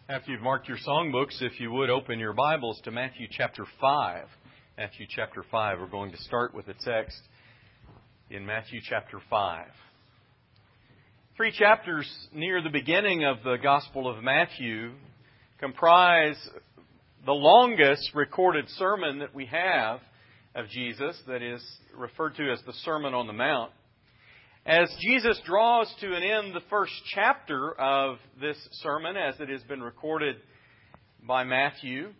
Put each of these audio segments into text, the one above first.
After you've marked your songbooks, if you would open your Bibles to Matthew chapter 5. Matthew chapter 5. We're going to start with a text in Matthew chapter 5. 3 chapters near the beginning of the Gospel of Matthew comprise the longest recorded sermon that we have of Jesus, that is referred to as the Sermon on the Mount. As Jesus draws to an end the first chapter of this sermon, as it has been recorded by Matthew,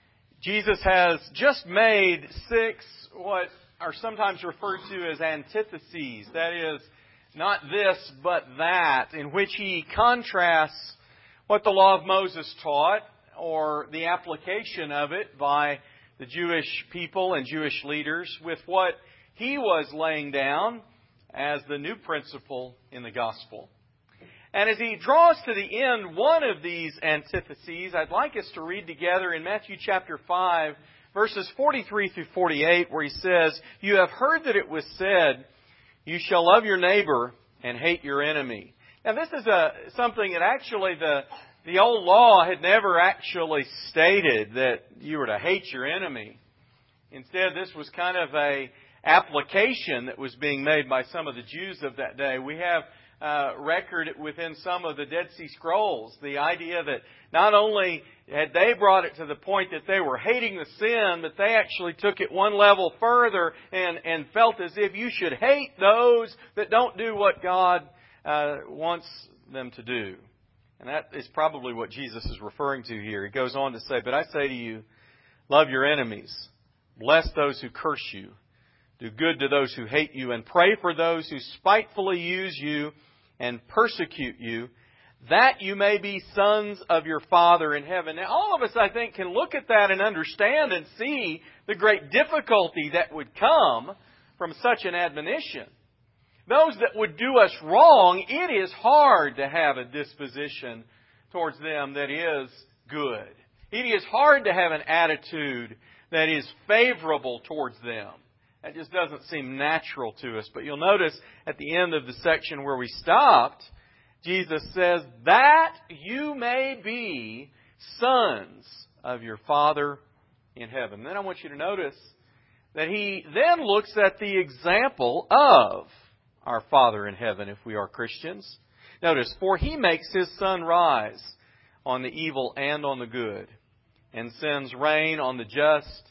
Jesus has just made 6 what are sometimes referred to as antitheses. That is, not this, but that, in which He contrasts what the law of Moses taught, or the application of it by the Jewish people and Jewish leaders, with what He was laying down as the new principle in the gospel. And as He draws to the end one of these antitheses, I'd like us to read together in Matthew chapter 5, verses 43 through 48, where He says, "You have heard that it was said, 'You shall love your neighbor and hate your enemy.'" Now this is something that actually the old law had never actually stated, that you were to hate your enemy. Instead, this was kind of a application that was being made by some of the Jews of that day. We have record within some of the Dead Sea Scrolls the idea that not only had they brought it to the point that they were hating the sin, but they actually took it one level further and felt as if you should hate those that don't do what God wants them to do. And that is probably what Jesus is referring to here. He goes on to say, "But I say to you, love your enemies, bless those who curse you, do good to those who hate you, and pray for those who spitefully use you and persecute you, that you may be sons of your Father in heaven." Now, all of us, I think, can look at that and understand and see the great difficulty that would come from such an admonition. Those that would do us wrong, it is hard to have a disposition towards them that is good. It is hard to have an attitude that is favorable towards them. That just doesn't seem natural to us. But you'll notice at the end of the section where we stopped, Jesus says, "That you may be sons of your Father in heaven." Then I want you to notice that He then looks at the example of our Father in heaven if we are Christians. Notice, "For He makes His sun rise on the evil and on the good, and sends rain on the just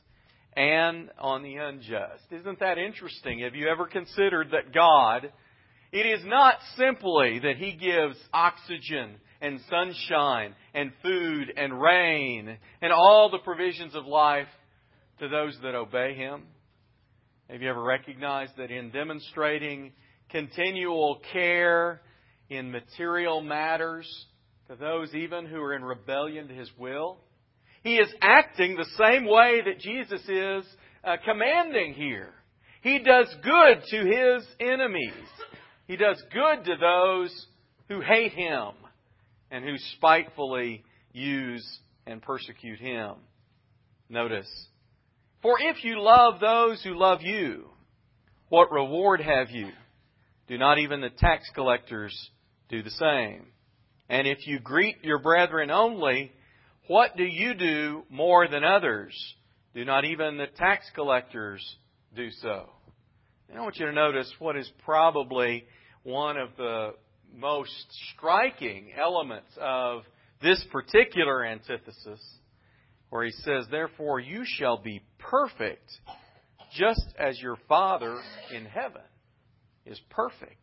and on the unjust." Isn't that interesting? Have you ever considered that God, it is not simply that He gives oxygen and sunshine and food and rain and all the provisions of life to those that obey Him? Have you ever recognized that in demonstrating continual care in material matters to those even who are in rebellion to His will, He is acting the same way that Jesus is commanding here. He does good to His enemies. He does good to those who hate Him and who spitefully use and persecute Him. Notice, "For if you love those who love you, what reward have you? Do not even the tax collectors do the same? And if you greet your brethren only, what do you do more than others? Do not even the tax collectors do so?" And I want you to notice what is probably one of the most striking elements of this particular antithesis, where He says, "Therefore you shall be perfect, just as your Father in heaven is perfect."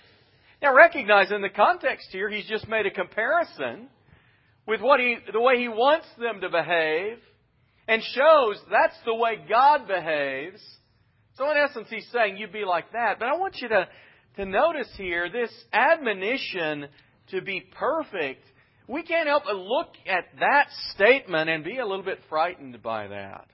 Now recognize in the context here, He's just made a comparison with the way He wants them to behave, and shows that's the way God behaves. So in essence, He's saying, you be like that. But I want you to notice here, this admonition to be perfect, we can't help but look at that statement and be a little bit frightened by that.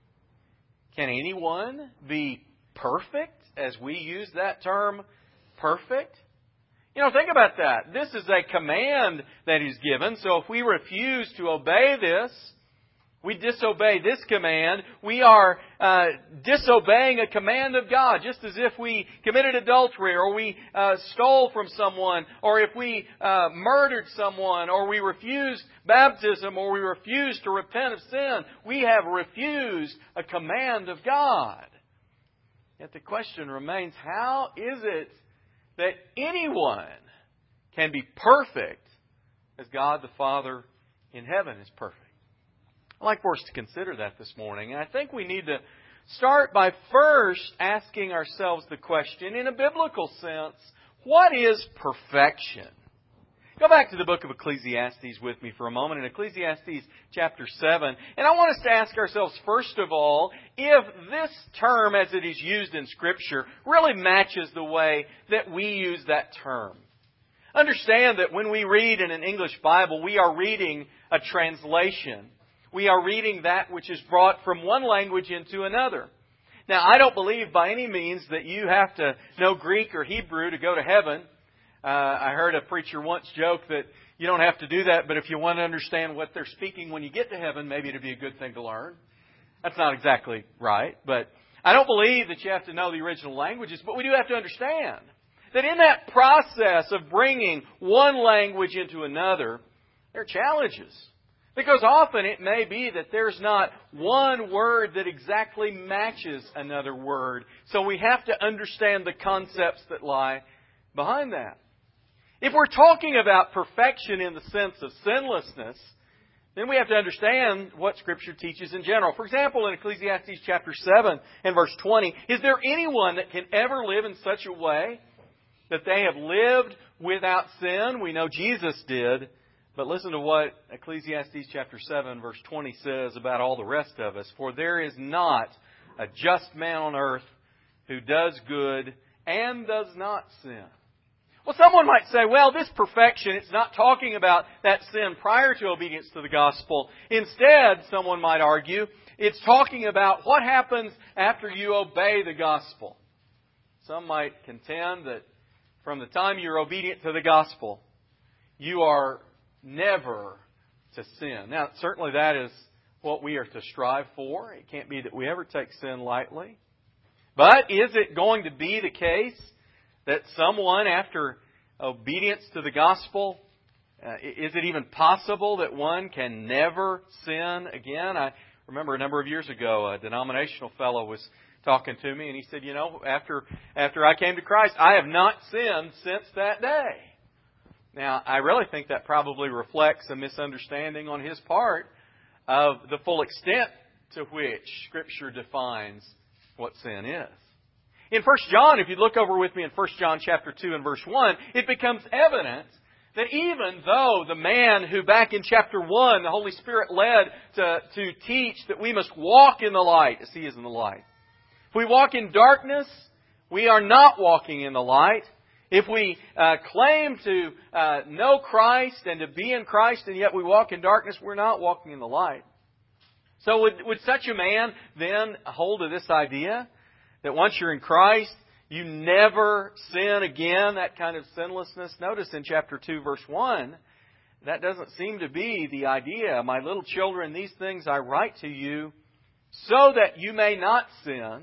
Can anyone be perfect, as we use that term, perfect? Think about that. This is a command that He's given. So if we refuse to obey this, we disobey this command, we are disobeying a command of God. Just as if we committed adultery, or we stole from someone, or if we murdered someone, or we refused baptism, or we refused to repent of sin, we have refused a command of God. Yet the question remains, how is it that anyone can be perfect as God the Father in heaven is perfect? I'd like for us to consider that this morning. And I think we need to start by first asking ourselves the question, in a biblical sense, what is perfection? Go back to the book of Ecclesiastes with me for a moment, in Ecclesiastes chapter 7. And I want us to ask ourselves, first of all, if this term as it is used in Scripture really matches the way that we use that term. Understand that when we read in an English Bible, we are reading a translation. We are reading that which is brought from one language into another. Now, I don't believe by any means that you have to know Greek or Hebrew to go to heaven. I heard a preacher once joke that you don't have to do that, but if you want to understand what they're speaking when you get to heaven, maybe it'd be a good thing to learn. That's not exactly right, but I don't believe that you have to know the original languages, but we do have to understand that in that process of bringing one language into another, there are challenges. Because often it may be that there's not one word that exactly matches another word. So we have to understand the concepts that lie behind that. If we're talking about perfection in the sense of sinlessness, then we have to understand what Scripture teaches in general. For example, in Ecclesiastes chapter 7 and verse 20, is there anyone that can ever live in such a way that they have lived without sin? We know Jesus did. But listen to what Ecclesiastes chapter 7 verse 20 says about all the rest of us. For there is not a just man on earth who does good and does not sin. Well, someone might say, well, this perfection, it's not talking about that sin prior to obedience to the gospel. Instead, someone might argue, it's talking about what happens after you obey the gospel. Some might contend that from the time you're obedient to the gospel, you are never to sin. Now, certainly that is what we are to strive for. It can't be that we ever take sin lightly. But is it going to be the case that someone, after obedience to the gospel, is it even possible that one can never sin again? I remember a number of years ago, a denominational fellow was talking to me, and he said, you know, after I came to Christ, I have not sinned since that day. Now, I really think that probably reflects a misunderstanding on his part of the full extent to which Scripture defines what sin is. In 1 John, if you look over with me in 1 John chapter 2 and verse 1, it becomes evident that even though the man who back in chapter 1 the Holy Spirit led to teach that we must walk in the light as He is in the light. If we walk in darkness, we are not walking in the light. If we claim to know Christ and to be in Christ and yet we walk in darkness, we're not walking in the light. So would such a man then hold to this idea that once you're in Christ, you never sin again, that kind of sinlessness? Notice in chapter 2, verse 1, that doesn't seem to be the idea. My little children, these things I write to you so that you may not sin.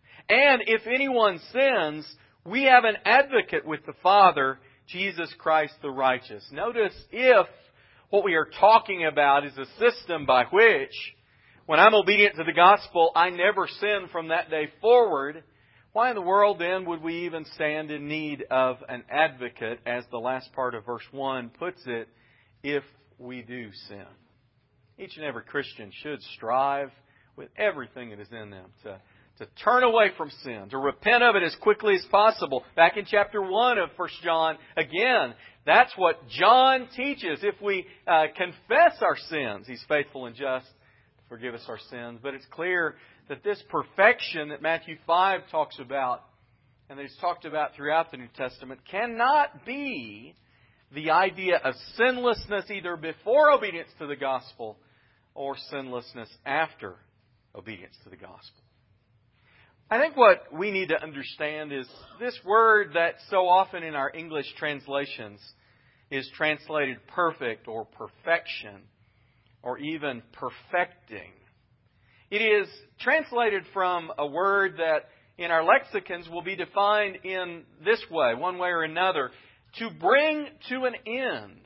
And if anyone sins, we have an advocate with the Father, Jesus Christ the righteous. Notice if what we are talking about is a system by which, when I'm obedient to the gospel, I never sin from that day forward, why in the world then would we even stand in need of an advocate, as the last part of verse 1 puts it, if we do sin? Each and every Christian should strive with everything that is in them to turn away from sin, to repent of it as quickly as possible. Back in chapter 1 of 1 John, again, that's what John teaches. If we confess our sins, He's faithful and just to forgive us our sins. But it's clear that this perfection that Matthew 5 talks about, and that is talked about throughout the New Testament, cannot be the idea of sinlessness either before obedience to the gospel or sinlessness after obedience to the gospel. I think what we need to understand is this word that so often in our English translations is translated perfect or perfection or even perfecting. It is translated from a word that in our lexicons will be defined in this way, one way or another: to bring to an end,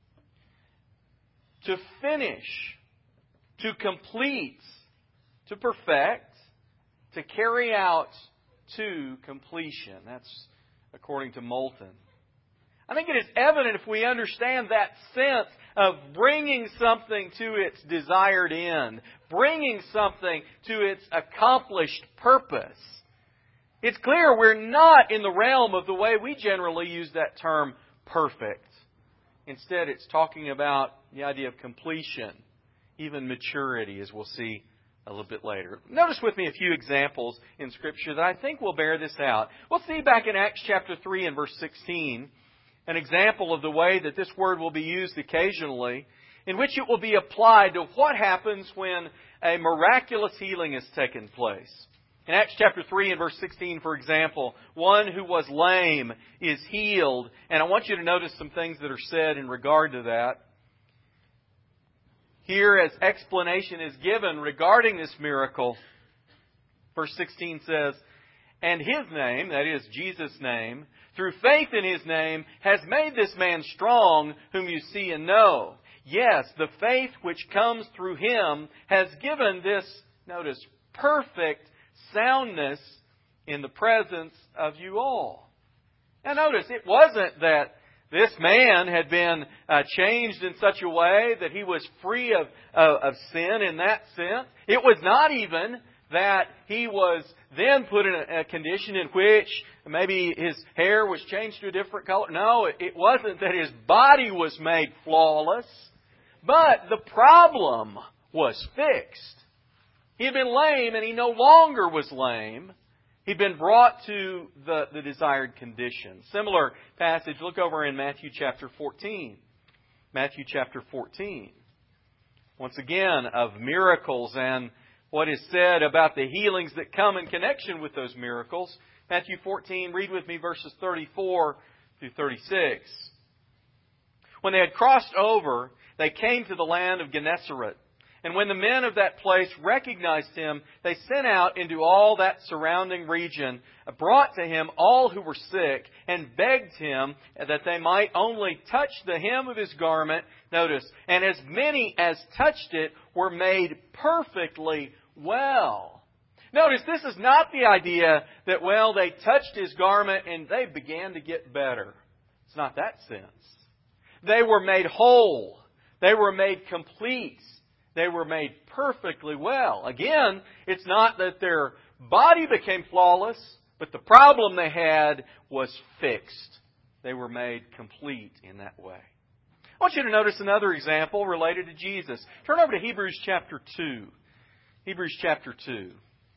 to finish, to complete, to perfect, to carry out to completion. That's according to Moulton. I think it is evident if we understand that sense of bringing something to its desired end, bringing something to its accomplished purpose. It's clear we're not in the realm of the way we generally use that term, perfect. Instead, it's talking about the idea of completion, even maturity, as we'll see a little bit later. Notice with me a few examples in Scripture that I think will bear this out. We'll see back in Acts chapter 3 and verse 16, an example of the way that this word will be used occasionally, in which it will be applied to what happens when a miraculous healing has taken place. In Acts chapter 3 and verse 16, for example, one who was lame is healed. And I want you to notice some things that are said in regard to that. Here, as explanation is given regarding this miracle, verse 16 says, "And His name," that is Jesus' name, "through faith in His name, has made this man strong, whom you see and know. Yes, the faith which comes through Him has given this," notice, "perfect soundness in the presence of you all." Now notice, it wasn't that this man had been changed in such a way that he was free of sin in that sense. It was not even that he was then put in a condition in which maybe his hair was changed to a different color. No, it wasn't that his body was made flawless, but the problem was fixed. He had been lame and he no longer was lame. He'd been brought to the desired condition. Similar passage, look over in Matthew chapter 14. Matthew chapter 14. Once again, of miracles and what is said about the healings that come in connection with those miracles. Matthew 14, read with me verses 34 through 36. "When they had crossed over, they came to the land of Gennesaret. And when the men of that place recognized Him, they sent out into all that surrounding region, brought to Him all who were sick, and begged Him that they might only touch the hem of His garment." Notice, "and as many as touched it were made perfectly well." Notice, this is not the idea that, well, they touched His garment and they began to get better. It's not that sense. They were made whole. They were made complete. They were made perfectly well. Again, it's not that their body became flawless, but the problem they had was fixed. They were made complete in that way. I want you to notice another example related to Jesus. Turn over to Hebrews chapter 2. Hebrews chapter 2.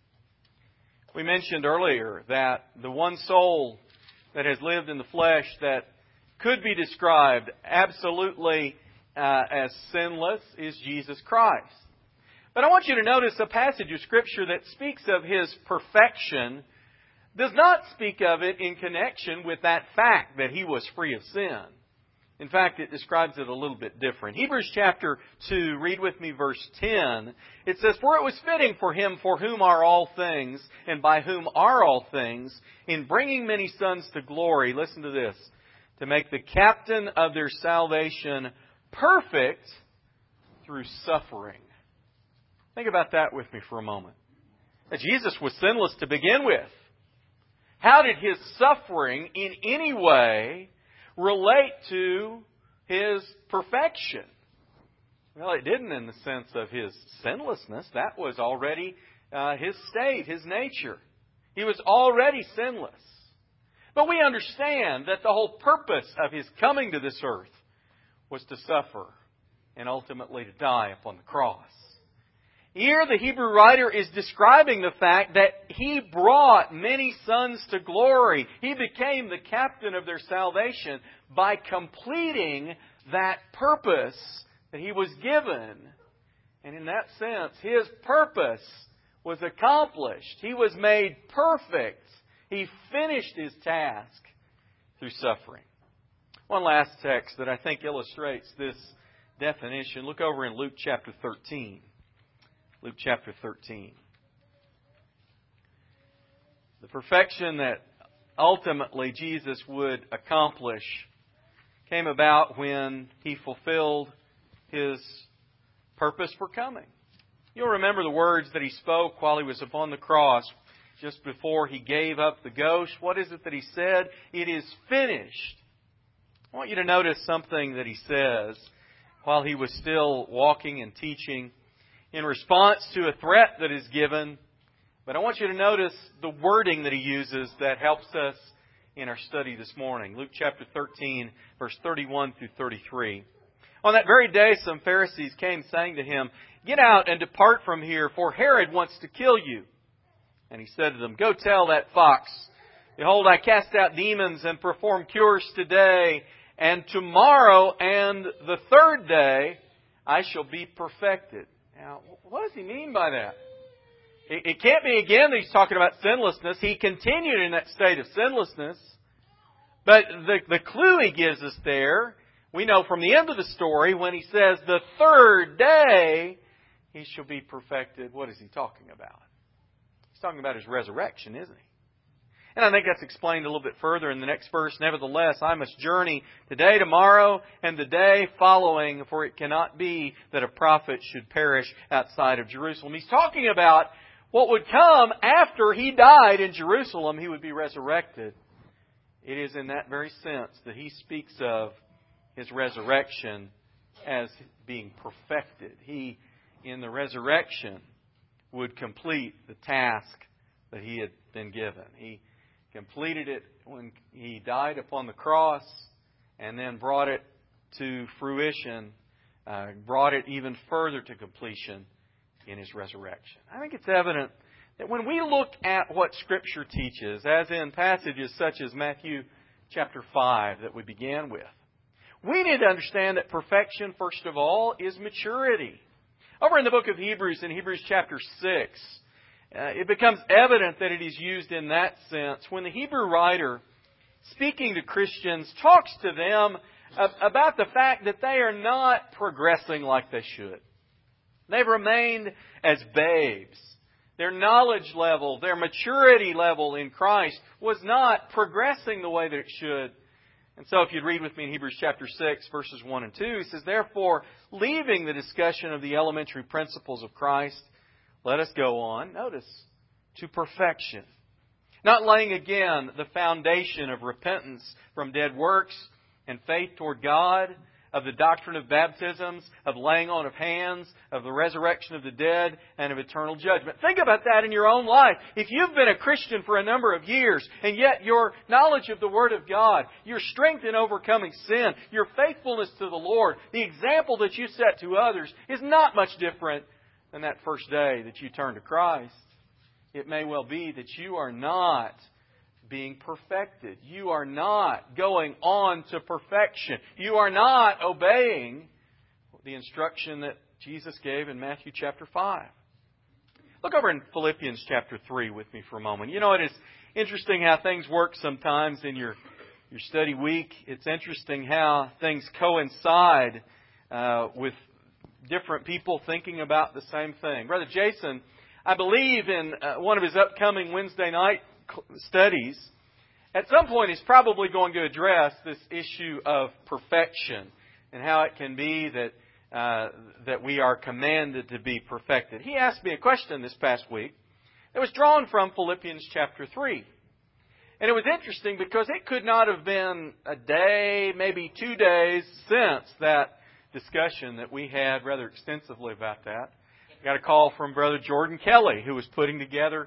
We mentioned earlier that the one soul that has lived in the flesh that could be described absolutely as sinless is Jesus Christ. But I want you to notice a passage of Scripture that speaks of His perfection does not speak of it in connection with that fact that He was free of sin. In fact, it describes it a little bit different. Hebrews chapter 2, read with me verse 10. It says, "For it was fitting for Him for whom are all things, and by whom are all things, in bringing many sons to glory," listen to this, "to make the captain of their salvation perfect through suffering." Think about that with me for a moment. Jesus was sinless to begin with. How did His suffering in any way relate to His perfection? Well, it didn't in the sense of His sinlessness. That was already His state, His nature. He was already sinless. But we understand that the whole purpose of His coming to this earth was to suffer and ultimately to die upon the cross. Here the Hebrew writer is describing the fact that He brought many sons to glory. He became the captain of their salvation by completing that purpose that He was given. And in that sense, His purpose was accomplished. He was made perfect. He finished His task through suffering. One last text that I think illustrates this definition, look over in Luke chapter 13. Luke chapter 13. The perfection that ultimately Jesus would accomplish came about when He fulfilled His purpose for coming. You'll remember the words that He spoke while He was upon the cross, just before He gave up the ghost. What is it that He said? It is finished. I want you to notice something that He says while He was still walking and teaching in response to a threat that is given. But I want you to notice the wording that He uses that helps us in our study this morning. Luke chapter 13, verse 31 through 33. On that very day, some Pharisees came saying to Him, "Get out and depart from here, for Herod wants to kill you." And He said to them, "Go tell that fox, behold, I cast out demons and perform cures today, and tomorrow and the third day I shall be perfected." Now, what does He mean by that? It can't be again that He's talking about sinlessness. He continued in that state of sinlessness. But the clue He gives us there, we know from the end of the story, when He says, the third day He shall be perfected. What is He talking about? He's talking about His resurrection, isn't He? And I think that's explained a little bit further in the next verse. "Nevertheless, I must journey today, tomorrow, and the day following, for it cannot be that a prophet should perish outside of Jerusalem." He's talking about what would come after He died in Jerusalem. He would be resurrected. It is in that very sense that He speaks of His resurrection as being perfected. He, in the resurrection, would complete the task that He had been given. He completed it when He died upon the cross and then brought it to fruition, brought it even further to completion in His resurrection. I think it's evident that when we look at what Scripture teaches, as in passages such as Matthew chapter 5 that we began with, we need to understand that perfection, first of all, is maturity. Over in the book of Hebrews, in Hebrews chapter 6, it becomes evident that it is used in that sense when the Hebrew writer, speaking to Christians, talks to them about the fact that they are not progressing like they should. They've remained as babes. Their knowledge level, their maturity level in Christ was not progressing the way that it should. And so if you'd read with me in Hebrews chapter 6, verses 1 and 2, he says, "Therefore, leaving the discussion of the elementary principles of Christ, let us go on," notice, "to perfection. Not laying again the foundation of repentance from dead works and faith toward God, of the doctrine of baptisms, of laying on of hands, of the resurrection of the dead, and of eternal judgment." Think about that in your own life. If you've been a Christian for a number of years, and yet your knowledge of the Word of God, your strength in overcoming sin, your faithfulness to the Lord, the example that you set to others is not much different than that first day that you turned to Christ, it may well be that you are not being perfected. You are not going on to perfection. You are not obeying the instruction that Jesus gave in Matthew chapter 5. Look over in Philippians chapter 3 with me for a moment. You know, it is interesting how things work sometimes in your study week. It's interesting how things coincide with different people thinking about the same thing. Brother Jason, I believe in one of his upcoming Wednesday night studies, at some point he's probably going to address this issue of perfection and how it can be that we are commanded to be perfected. He asked me a question this past week that was drawn from Philippians chapter 3. And it was interesting because it could not have been a day, maybe 2 days since that discussion that we had rather extensively about that. I got a call from Brother Jordan Kelly, who was putting together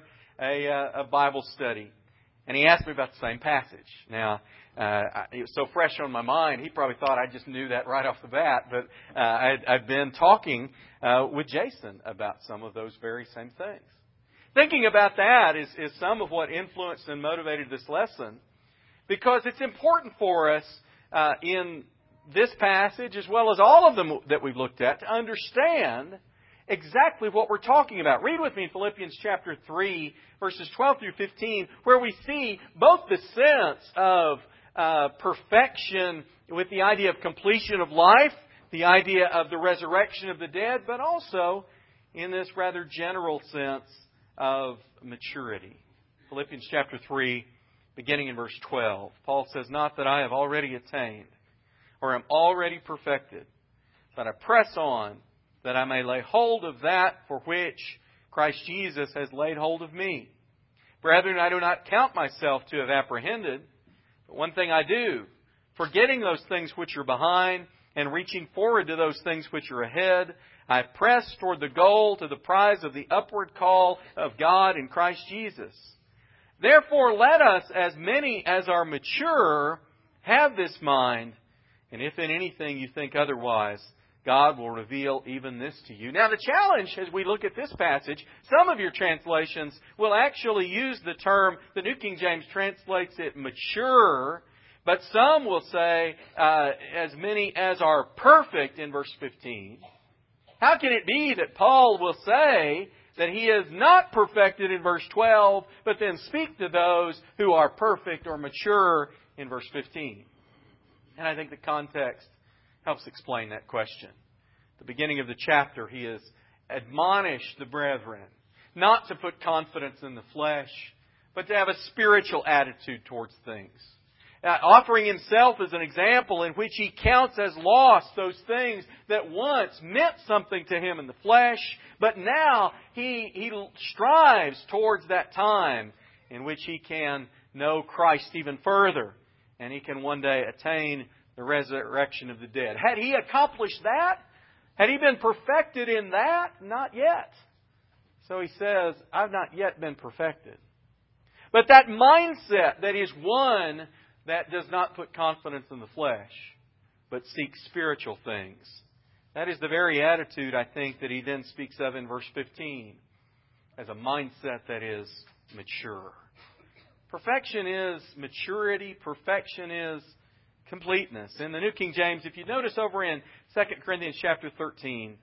a Bible study. And he asked me about the same passage. Now, it was so fresh on my mind, he probably thought I just knew that right off the bat. But I've been talking with Jason about some of those very same things. Thinking about that is some of what influenced and motivated this lesson. Because it's important for us in this passage, as well as all of them that we've looked at, to understand exactly what we're talking about. Read with me in Philippians chapter 3, verses 12 through 15, where we see both the sense of perfection with the idea of completion of life, the idea of the resurrection of the dead, but also in this rather general sense of maturity. Philippians chapter 3, beginning in verse 12, Paul says, "Not that I have already attained or am already perfected, but I press on that I may lay hold of that for which Christ Jesus has laid hold of me. Brethren, I do not count myself to have apprehended, but one thing I do, forgetting those things which are behind and reaching forward to those things which are ahead, I press toward the goal to the prize of the upward call of God in Christ Jesus. Therefore, let us, as many as are mature, have this mind, and if in anything you think otherwise, God will reveal even this to you." Now, the challenge as we look at this passage, some of your translations will actually use the term, the New King James translates it mature, but some will say, as many as are perfect in verse 15. How can it be that Paul will say that he is not perfected in verse 12, but then speak to those who are perfect or mature in verse 15? And I think the context helps explain that question. At the beginning of the chapter, he has admonished the brethren not to put confidence in the flesh, but to have a spiritual attitude towards things. Offering himself as an example in which he counts as lost those things that once meant something to him in the flesh, but now he strives towards that time in which he can know Christ even further, and he can one day attain the resurrection of the dead. Had he accomplished that? Had he been perfected in that? Not yet. So he says, I've not yet been perfected. But that mindset that is one that does not put confidence in the flesh, but seeks spiritual things. That is the very attitude, I think, that he then speaks of in verse 15 as a mindset that is mature. Perfection is maturity. Perfection is completeness. In the New King James, if you notice over in 2 Corinthians chapter 13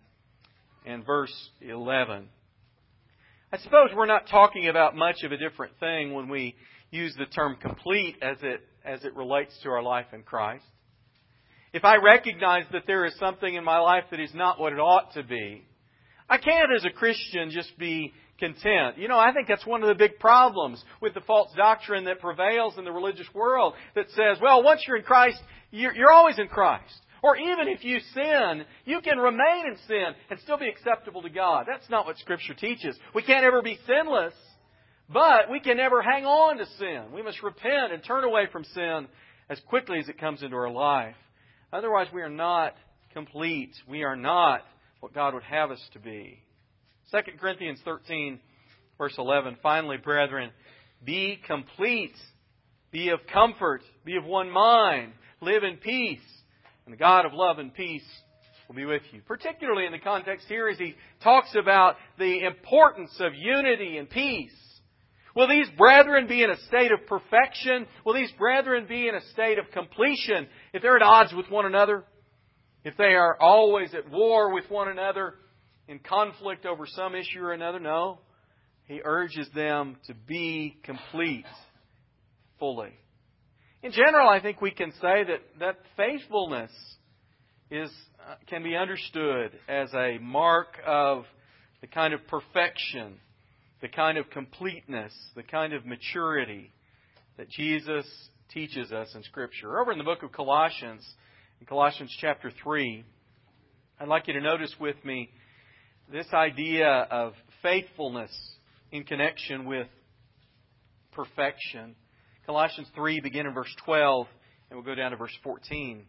and verse 11, I suppose we're not talking about much of a different thing when we use the term complete as it relates to our life in Christ. If I recognize that there is something in my life that is not what it ought to be, I can't as a Christian just be content. I think that's one of the big problems with the false doctrine that prevails in the religious world that says, well, once you're in Christ, you're always in Christ. Or even if you sin, you can remain in sin and still be acceptable to God. That's not what Scripture teaches. We can't ever be sinless, but we can never hang on to sin. We must repent and turn away from sin as quickly as it comes into our life. Otherwise, we are not complete. We are not what God would have us to be. 2 Corinthians 13, verse 11, "Finally, brethren, be complete, be of comfort, be of one mind, live in peace, and the God of love and peace will be with you." Particularly in the context here as he talks about the importance of unity and peace. Will these brethren be in a state of perfection? Will these brethren be in a state of completion if they're at odds with one another? If they are always at war with one another, in conflict over some issue or another? No. He urges them to be complete fully. In general, I think we can say that faithfulness can be understood as a mark of the kind of perfection, the kind of completeness, the kind of maturity that Jesus teaches us in Scripture. Over in the book of Colossians, in Colossians chapter 3, I'd like you to notice with me this idea of faithfulness in connection with perfection. Colossians 3, begin in verse 12, and we'll go down to verse 14.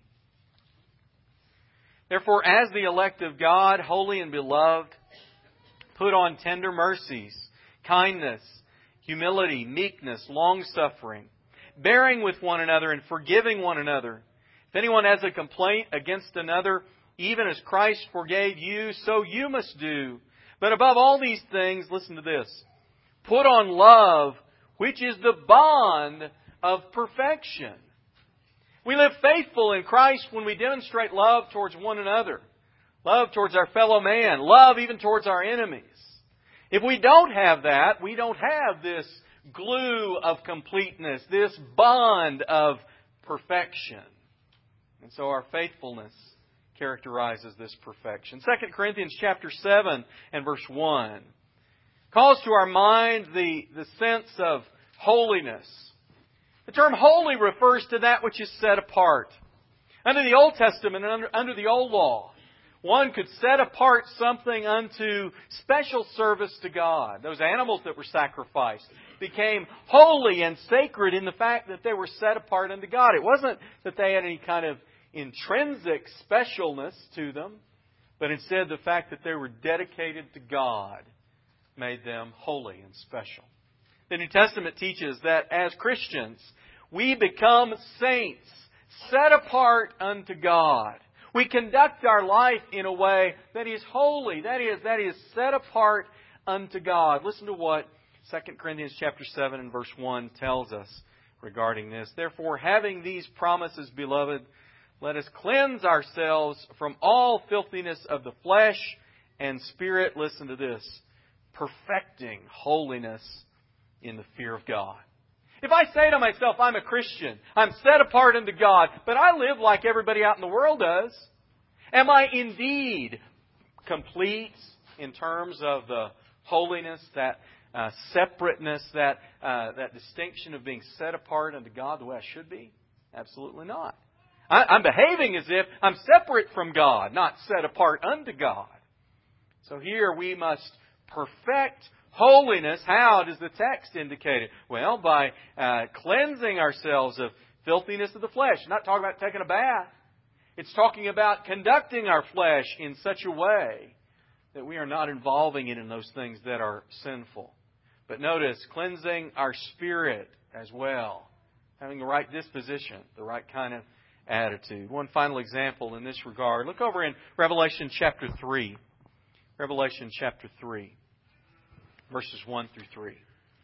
"Therefore, as the elect of God, holy and beloved, put on tender mercies, kindness, humility, meekness, long-suffering, bearing with one another and forgiving one another. If anyone has a complaint against another, even as Christ forgave you, so you must do. But above all these things," listen to this, "put on love, which is the bond of perfection." We live faithful in Christ when we demonstrate love towards one another, love towards our fellow man, love even towards our enemies. If we don't have that, we don't have this glue of completeness, this bond of perfection. And so our faithfulness characterizes this perfection. 2 Corinthians chapter 7 and verse 1 calls to our mind the sense of holiness. The term holy refers to that which is set apart. Under the Old Testament and under the Old Law, one could set apart something unto special service to God. Those animals that were sacrificed became holy and sacred in the fact that they were set apart unto God. It wasn't that they had any kind of intrinsic specialness to them, but instead the fact that they were dedicated to God made them holy and special. The New Testament teaches that as Christians, we become saints, set apart unto God. We conduct our life in a way that is holy, that is set apart unto God. Listen to what 2 Corinthians chapter 7 and verse 1 tells us regarding this. Therefore, having these promises, beloved, let us cleanse ourselves from all filthiness of the flesh and spirit. Listen to this. Perfecting holiness in the fear of God. If I say to myself, I'm a Christian, I'm set apart unto God, but I live like everybody out in the world does, am I indeed complete in terms of the holiness, that separateness, that distinction of being set apart unto God the way I should be? Absolutely not. I'm behaving as if I'm separate from God, not set apart unto God. So here we must perfect holiness. How does the text indicate it? Well, by cleansing ourselves of filthiness of the flesh. It's not talking about taking a bath. It's talking about conducting our flesh in such a way that we are not involving it in those things that are sinful. But notice, cleansing our spirit as well. Having the right disposition, the right kind of attitude. One final example in this regard. Look over in Revelation chapter 3. Revelation chapter 3. Verses 1 through 3.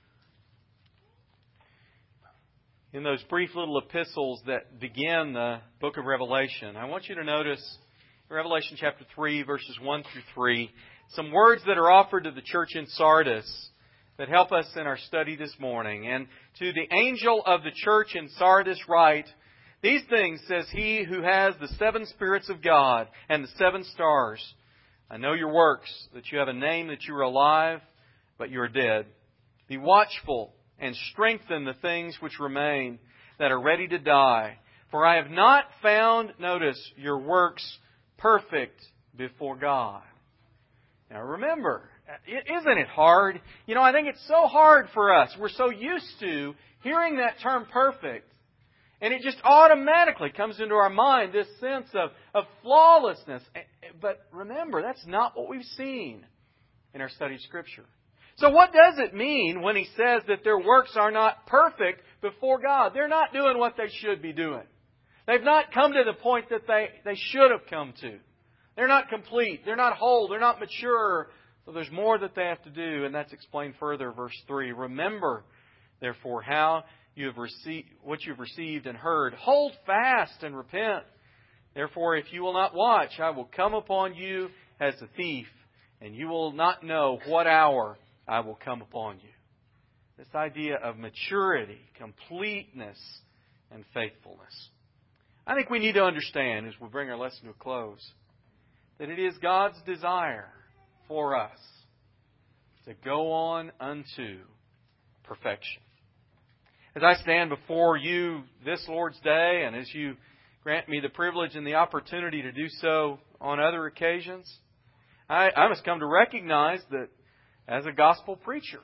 In those brief little epistles that begin the book of Revelation, I want you to notice Revelation chapter 3, verses 1 through 3, some words that are offered to the church in Sardis that help us in our study this morning. And to the angel of the church in Sardis write, these things says he who has the 7 spirits of God and the 7 stars. I know your works, that you have a name, that you are alive, but you are dead. Be watchful and strengthen the things which remain that are ready to die. For I have not found, notice, your works perfect before God. Now remember, isn't it hard? I think it's so hard for us. We're so used to hearing that term perfect. And it just automatically comes into our mind, this sense of flawlessness. But remember, that's not what we've seen in our study of Scripture. So what does it mean when he says that their works are not perfect before God? They're not doing what they should be doing. They've not come to the point that they should have come to. They're not complete. They're not whole. They're not mature. So there's more that they have to do, and that's explained further, verse 3. Remember, therefore, how you have received what you've received and heard. Hold fast and repent. Therefore, if you will not watch, I will come upon you as a thief, and you will not know what hour I will come upon you. This idea of maturity, completeness, and faithfulness. I think we need to understand, as we bring our lesson to a close, that it is God's desire for us to go on unto perfection. As I stand before you this Lord's Day, and as you grant me the privilege and the opportunity to do so on other occasions, I must come to recognize that as a gospel preacher,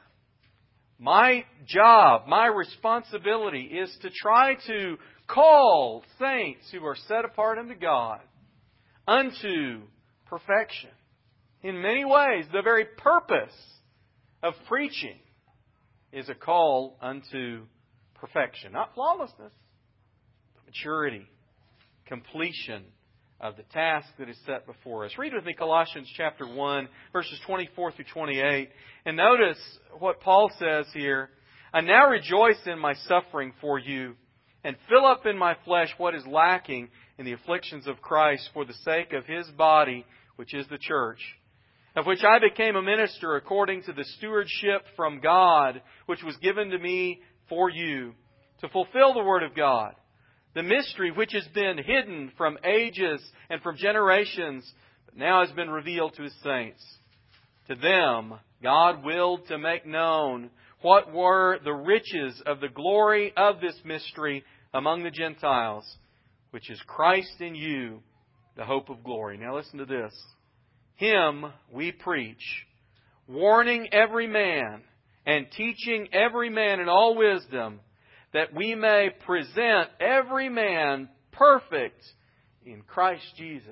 my job, my responsibility is to try to call saints who are set apart unto God unto perfection. In many ways, the very purpose of preaching is a call unto perfection. Not flawlessness, but maturity, completion of the task that is set before us. Read with me Colossians chapter 1, verses 24 through 28. And notice what Paul says here. I now rejoice in my suffering for you, and fill up in my flesh what is lacking in the afflictions of Christ for the sake of His body, which is the church, of which I became a minister according to the stewardship from God, which was given to me for you, to fulfill the word of God, The mystery which has been hidden from ages and from generations, but now has been revealed to His saints. To them God willed to make known what were the riches of the glory of this mystery among the Gentiles, which is Christ in you, the hope of glory. Now listen to this. Him we preach, warning every man and teaching every man in all wisdom, that we may present every man perfect in Christ Jesus.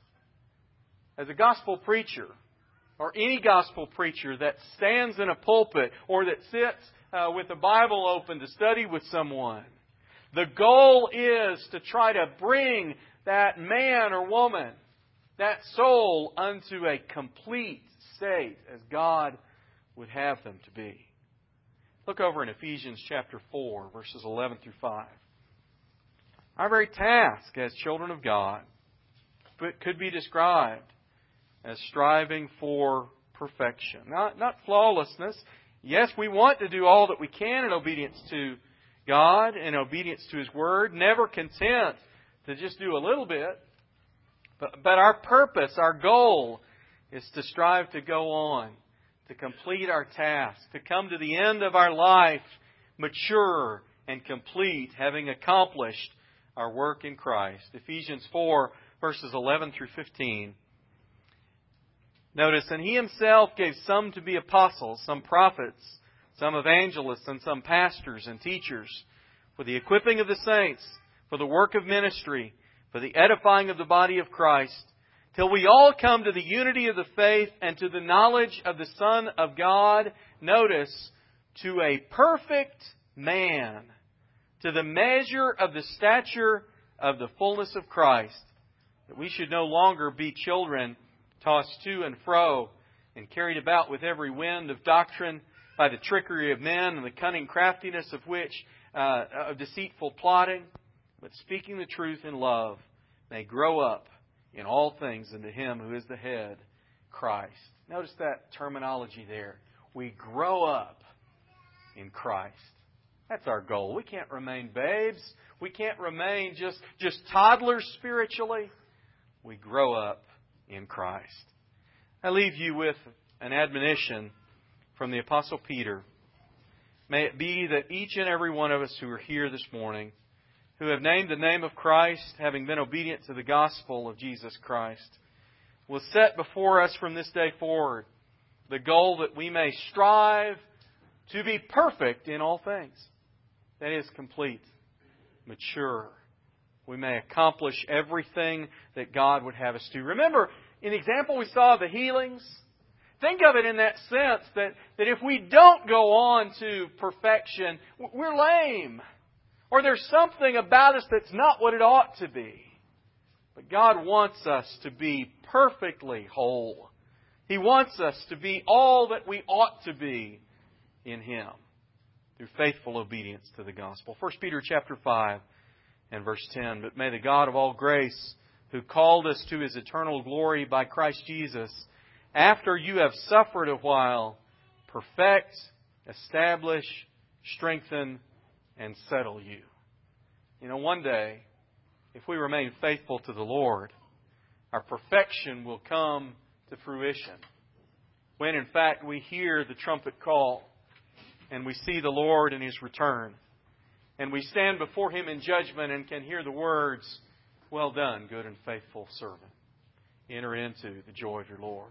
As a gospel preacher, or any gospel preacher that stands in a pulpit or that sits with the Bible open to study with someone, the goal is to try to bring that man or woman, that soul, unto a complete state as God would have them to be. Look over in Ephesians chapter 4, verses 11 through 5. Our very task as children of God could be described as striving for perfection. Not flawlessness. Yes, we want to do all that we can in obedience to God and obedience to His Word, never content to just do a little bit. But our purpose, our goal, is to strive to go on, to complete our task, to come to the end of our life mature and complete, having accomplished our work in Christ. Ephesians 4, verses 11 through 15. Notice, and He Himself gave some to be apostles, some prophets, some evangelists, and some pastors and teachers, for the equipping of the saints, for the work of ministry, for the edifying of the body of Christ, till we all come to the unity of the faith and to the knowledge of the Son of God. Notice, to a perfect man, to the measure of the stature of the fullness of Christ, that we should no longer be children tossed to and fro and carried about with every wind of doctrine by the trickery of men and the cunning craftiness of deceitful plotting, but speaking the truth in love, may grow up in all things into Him who is the head, Christ. Notice that terminology there. We grow up in Christ. That's our goal. We can't remain babes. We can't remain just toddlers spiritually. We grow up in Christ. I leave you with an admonition from the Apostle Peter. May it be that each and every one of us who are here this morning, who have named the name of Christ, having been obedient to the gospel of Jesus Christ, will set before us from this day forward the goal that we may strive to be perfect in all things. That is, complete, mature. We may accomplish everything that God would have us do. Remember, in the example we saw of the healings, think of it in that sense that if we don't go on to perfection, we're lame. Or there's something about us that's not what it ought to be. But God wants us to be perfectly whole. He wants us to be all that we ought to be in Him through faithful obedience to the gospel. 1 Peter chapter 5 and verse 10. But may the God of all grace, who called us to His eternal glory by Christ Jesus, after you have suffered a while, perfect, establish, strengthen, and settle you. You know, one day, if we remain faithful to the Lord, our perfection will come to fruition. When, in fact, we hear the trumpet call and we see the Lord in His return, and we stand before Him in judgment and can hear the words, "Well done, good and faithful servant. Enter into the joy of your Lord."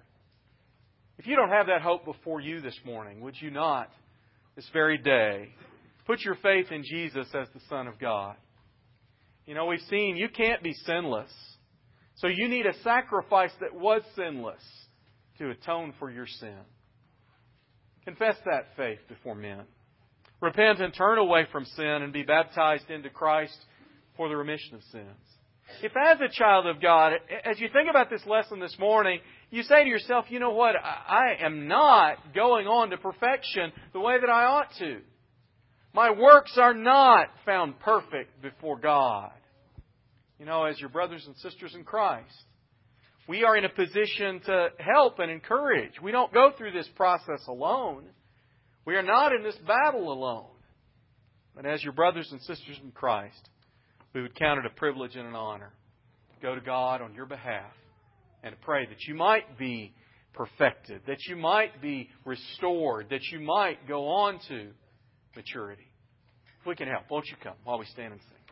If you don't have that hope before you this morning, would you not, this very day, put your faith in Jesus as the Son of God? You know, we've seen you can't be sinless. So you need a sacrifice that was sinless to atone for your sin. Confess that faith before men. Repent and turn away from sin and be baptized into Christ for the remission of sins. If as a child of God, as you think about this lesson this morning, you say to yourself, you know what, I am not going on to perfection the way that I ought to. My works are not found perfect before God. You know, as your brothers and sisters in Christ, we are in a position to help and encourage. We don't go through this process alone. We are not in this battle alone. But as your brothers and sisters in Christ, we would count it a privilege and an honor to go to God on your behalf and to pray that you might be perfected, that you might be restored, that you might go on to maturity. If we can help, won't you come while we stand and sing?